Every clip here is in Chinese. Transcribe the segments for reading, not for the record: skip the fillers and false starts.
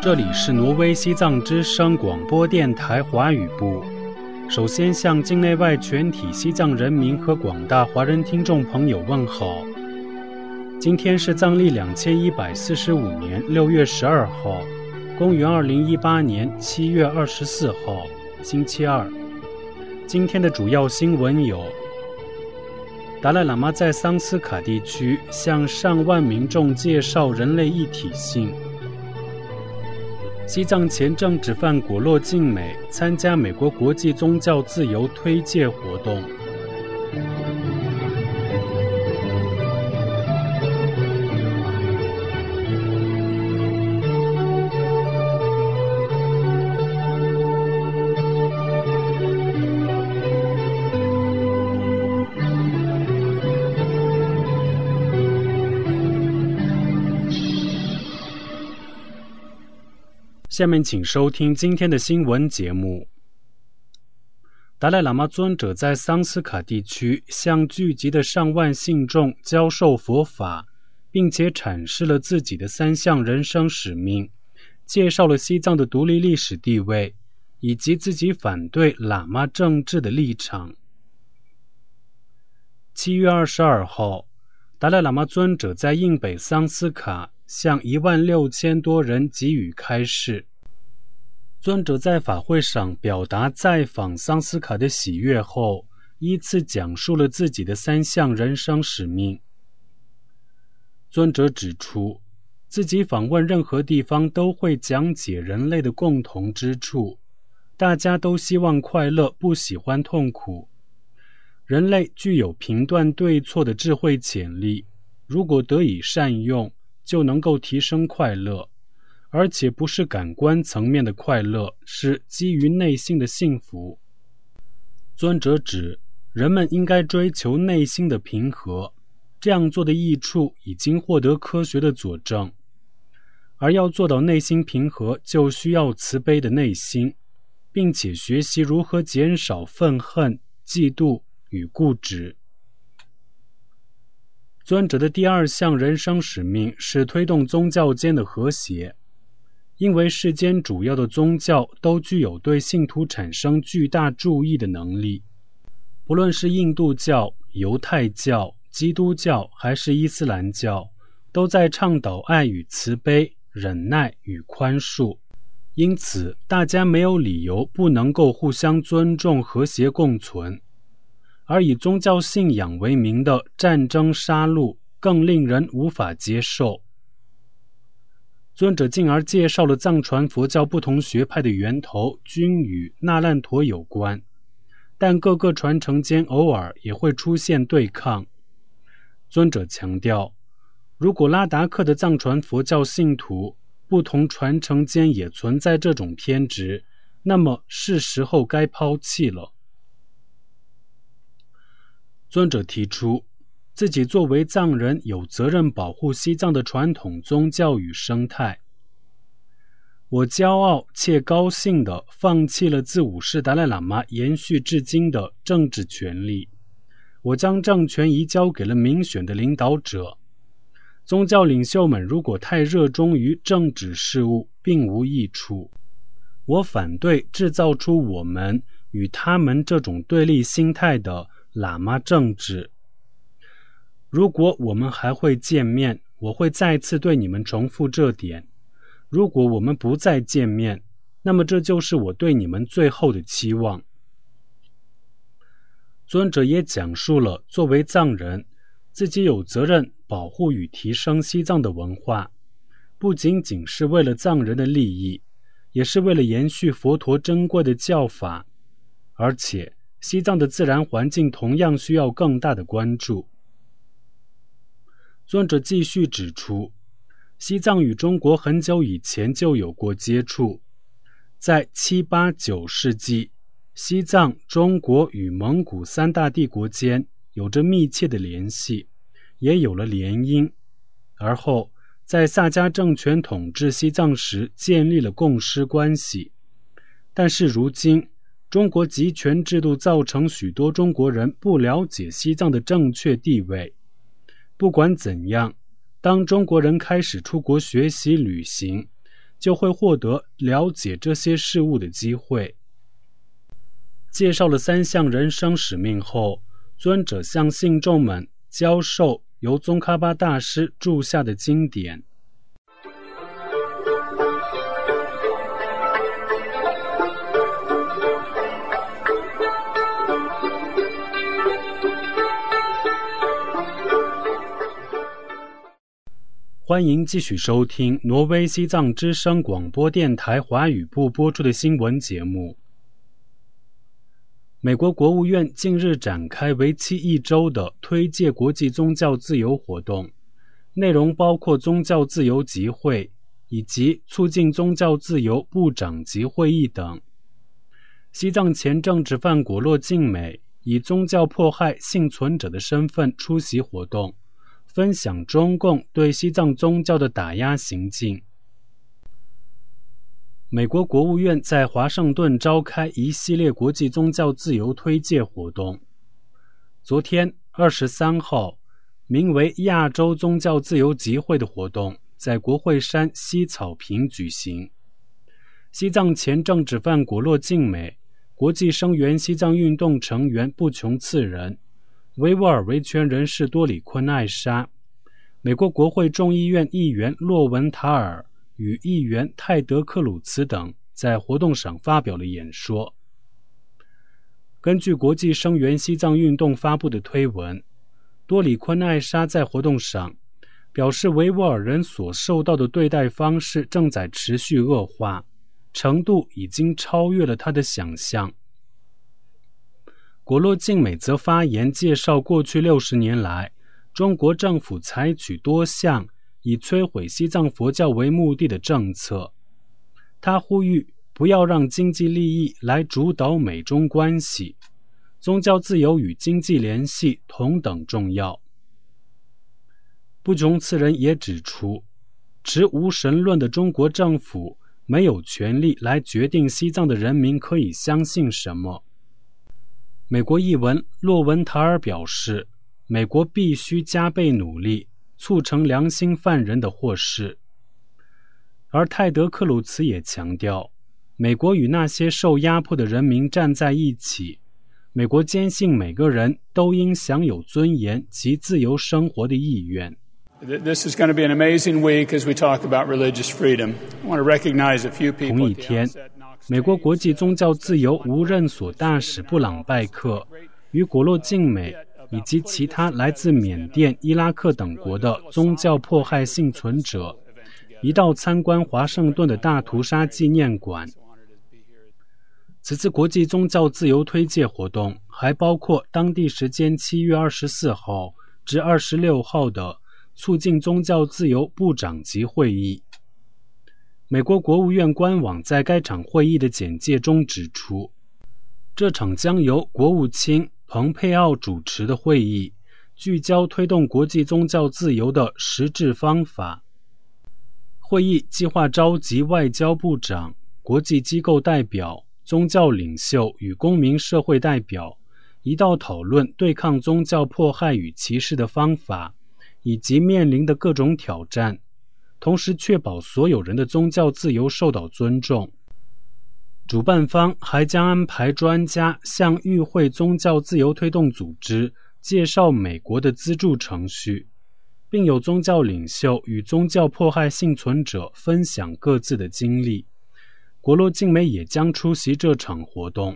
这里是挪威西藏之声广播电台华语部。首先向境内外全体西藏人民和广大华人听众朋友问好。今天是藏历2145年6月12号，公元2018年7月24号，星期二。今天的主要新闻有：达赖喇嘛在桑斯卡地区向上万民众介绍人类一体性；西藏前政治犯果洛进美参加美国国际宗教自由推介活动；下面请收听今天的新闻节目。达赖喇嘛尊者在桑斯卡地区向聚集的上万信众教授佛法，并且阐释了自己的3项人生使命，介绍了西藏的独立历史地位，以及自己反对喇嘛政治的立场。7月22号，达赖喇嘛尊者在印北桑斯卡向16000多人给予开示。尊者在法会上表达再访桑斯卡的喜悦后，依次讲述了自己的3项人生使命。尊者指出，自己访问任何地方都会讲解人类的共同之处，大家都希望快乐，不喜欢痛苦。人类具有评断对错的智慧潜力，如果得以善用，就能够提升快乐，而且不是感官层面的快乐，是基于内心的幸福。尊者指，人们应该追求内心的平和，这样做的益处已经获得科学的佐证。而要做到内心平和，就需要慈悲的内心，并且学习如何减少愤恨、嫉妒与固执。尊者的第2项人生使命是推动宗教间的和谐。因为世间主要的宗教都具有对信徒产生巨大注意的能力，不论是印度教、犹太教、基督教还是伊斯兰教，都在倡导爱与慈悲、忍耐与宽恕。因此，大家没有理由不能够互相尊重、和谐共存。而以宗教信仰为名的战争杀戮，更令人无法接受。尊者进而介绍了藏传佛教不同学派的源头均与那烂陀有关，但各个传承间偶尔也会出现对抗。尊者强调，如果拉达克的藏传佛教信徒不同传承间也存在这种偏执，那么是时候该抛弃了。尊者提出，自己作为藏人有责任保护西藏的传统宗教与生态。我骄傲且高兴地放弃了自五世达赖喇嘛延续至今的政治权利，我将政权移交给了民选的领导者。宗教领袖们如果太热衷于政治事务，并无益处。我反对制造出我们与他们这种对立心态的喇嘛政治。如果我们还会见面，我会再次对你们重复这点。如果我们不再见面，那么这就是我对你们最后的期望。尊者也讲述了作为藏人，自己有责任保护与提升西藏的文化，不仅仅是为了藏人的利益，也是为了延续佛陀珍贵的教法，而且西藏的自然环境同样需要更大的关注。尊者继续指出，西藏与中国很久以前就有过接触，在7、8、9世纪，西藏、中国与蒙古3大帝国间有着密切的联系，也有了联姻。而后，在萨迦政权统治西藏时建立了共师关系。但是如今，中国集权制度造成许多中国人不了解西藏的正确地位。不管怎样，当中国人开始出国学习旅行， 就会获得了解这些事物的机会。介绍了3项人生使命后，尊者向信众们教授由宗喀巴大师著下的经典。欢迎继续收听挪威西藏之声广播电台华语部播出的新闻节目。美国国务院近日展开为期1周的推介国际宗教自由活动，内容包括宗教自由集会以及促进宗教自由部长级会议等。西藏前政治犯果洛净美以宗教迫害幸存者的身份出席活动，分享中共对西藏宗教的打压行径。美国国务院在华盛顿召开一系列国际宗教自由推介活动。昨天23号，名为亚洲宗教自由集会的活动在国会山西草坪举行。西藏前政治犯果洛净美、国际声援西藏运动成员不穷次人、维吾尔维权人士多里坤艾莎、美国国会众议院议员洛文塔尔与议员泰德克鲁茨等在活动上发表了演说。根据国际声援西藏运动发布的推文，多里坤艾莎在活动上表示，维吾尔人所受到的对待方式正在持续恶化，程度已经超越了他的想象。果洛净美则发言介绍过去60年来，中国政府采取多项以摧毁西藏佛教为目的的政策。他呼吁不要让经济利益来主导美中关系，宗教自由与经济联系同等重要。不穷次人也指出，持无神论的中国政府没有权利来决定西藏的人民可以相信什么。美国译文洛文塔尔表示，美国必须加倍努力，促成良心犯人的获释。而泰德克鲁茨也强调，美国与那些受压迫的人民站在一起，美国坚信每个人都应享有尊严及自由生活的意愿。 This is going to be an amazing week as we talk about religious freedom. I want to recognize a few people. 同一天，美国国际宗教自由无任所大使布朗拜克与果洛净美以及其他来自缅甸、伊拉克等国的宗教迫害幸存者一道参观华盛顿的大屠杀纪念馆。此次国际宗教自由推介活动还包括当地时间7月24号至26号的促进宗教自由部长级会议。美国国务院官网在该场会议的简介中指出，这场将由国务卿蓬佩奥主持的会议聚焦推动国际宗教自由的实质方法。会议计划召集外交部长、国际机构代表、宗教领袖与公民社会代表，一道讨论对抗宗教迫害与歧视的方法，以及面临的各种挑战，同时确保所有人的宗教自由受到尊重。主办方还将安排专家向与会宗教自由推动组织介绍美国的资助程序，并有宗教领袖与宗教迫害幸存者分享各自的经历。果洛净美也将出席这场活动。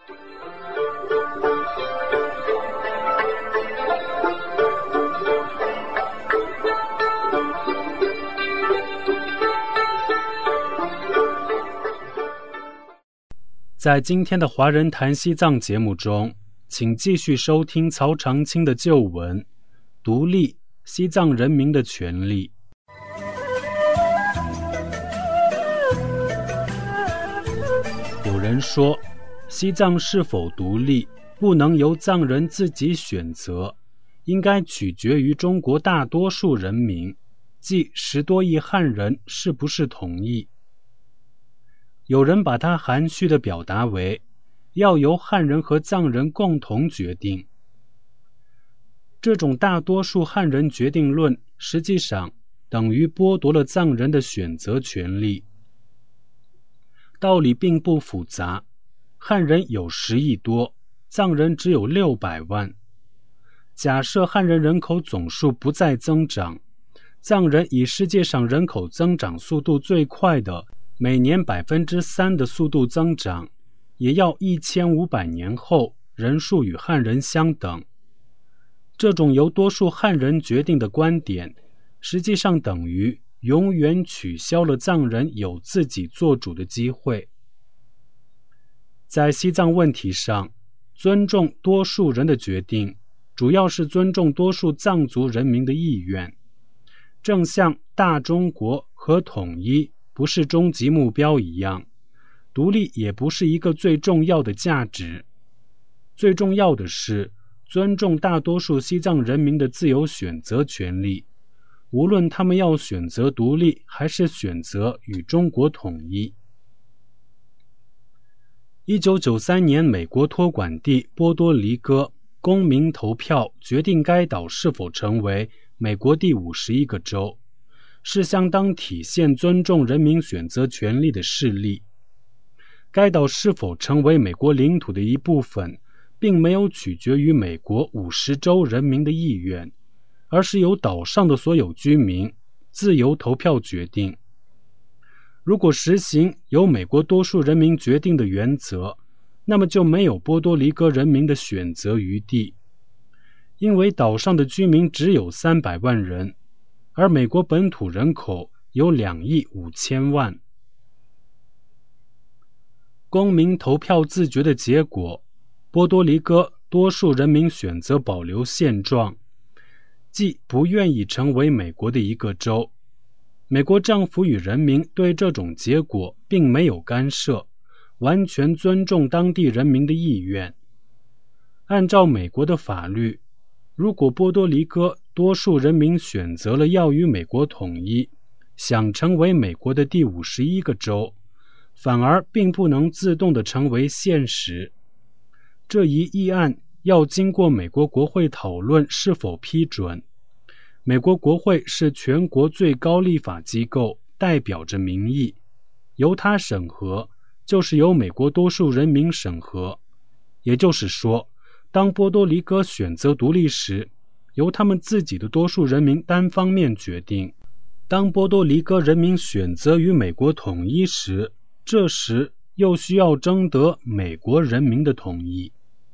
在今天的华人谈西藏节目中，请继续收听曹长青的旧文：独立，西藏人民的权利。有人说，西藏是否独立，不能由藏人自己选择，应该取决于中国大多数人民，即10多亿汉人是不是同意。有人把它含蓄地表达为要由汉人和藏人共同决定。这种大多数汉人决定论实际上等于剥夺了藏人的选择权利， 道理并不复杂，汉人有10亿多，藏人只有600万。假设汉人人口总数不再增长，藏人以世界上人口增长速度最快的每年 3% 的速度增长，也要1500年后人数与汉人相等。这种由多数汉人决定的观点，实际上等于永远取消了藏人有自己做主的机会。在西藏问题上，尊重多数人的决定，主要是尊重多数藏族人民的意愿。正像大中国和统一不是终极目标一样，独立也不是一个最重要的价值。最重要的是尊重大多数西藏人民的自由选择权利，无论他们要选择独立还是选择与中国统一。1993年，美国托管地波多黎各公民投票决定该岛是否成为美国第51个州，是相当体现尊重人民选择权利的事例。该岛是否成为美国领土的一部分，并没有取决于美国50州人民的意愿，而是由岛上的所有居民自由投票决定。如果实行由美国多数人民决定的原则，那么就没有波多黎各人民的选择余地，因为岛上的居民只有300万人，而美国本土人口有2亿5千万。公民投票自决的结果，波多黎各多数人民选择保留现状，即不愿意成为美国的一个州。美国政府与人民对这种结果并没有干涉，完全尊重当地人民的意愿。按照美国的法律，如果波多黎各多数人民选择了要与美国统一，想成为美国的第51个州，反而并不能自动地成为现实。这一议案要经过美国国会讨论是否批准。美国国会是全国最高立法机构，代表着民意，由它审核，就是由美国多数人民审核。也就是说，当波多黎各选择独立时，由他们自己的多数人民单方面决定；当波多黎各人民选择与美国统一时，这时又需要征得美国人民的同意。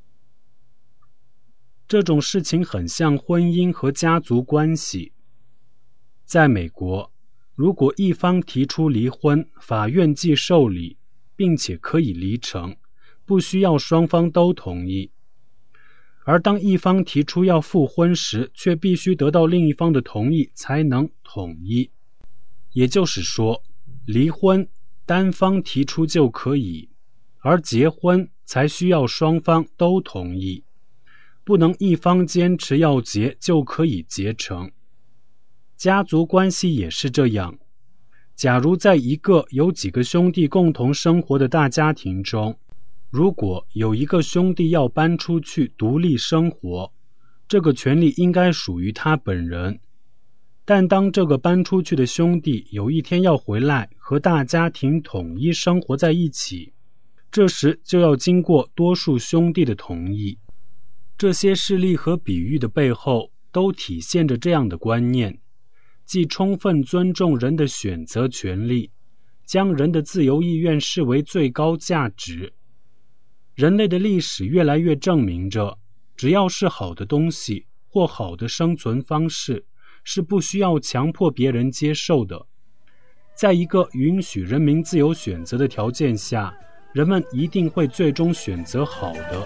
这种事情很像婚姻和家族关系。在美国，如果一方提出离婚，法院即受理，并且可以离成，不需要双方都同意。而当一方提出要复婚时，却必须得到另一方的同意才能统一。也就是说，离婚单方提出就可以，而结婚才需要双方都同意。不能一方坚持要结就可以结成。家族关系也是这样。假如在一个有几个兄弟共同生活的大家庭中，如果有一个兄弟要搬出去独立生活，这个权利应该属于他本人。但当这个搬出去的兄弟有一天要回来和大家庭统一生活在一起，这时就要经过多数兄弟的同意。这些事例和比喻的背后都体现着这样的观念，即充分尊重人的选择权利，将人的自由意愿视为最高价值。人类的历史越来越证明着，只要是好的东西或好的生存方式，是不需要强迫别人接受的。在一个允许人民自由选择的条件下，人们一定会最终选择好的。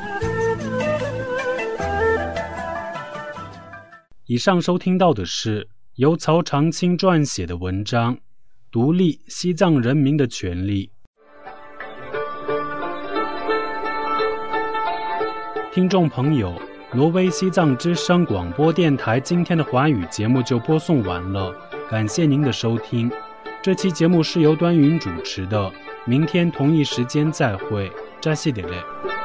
以上收听到的是由曹长青撰写的文章《独立西藏人民的权利》。听众朋友，挪威西藏之声广播电台今天的华语节目就播送完了，感谢您的收听。这期节目是由端云主持的，明天同一时间再会，扎西德勒。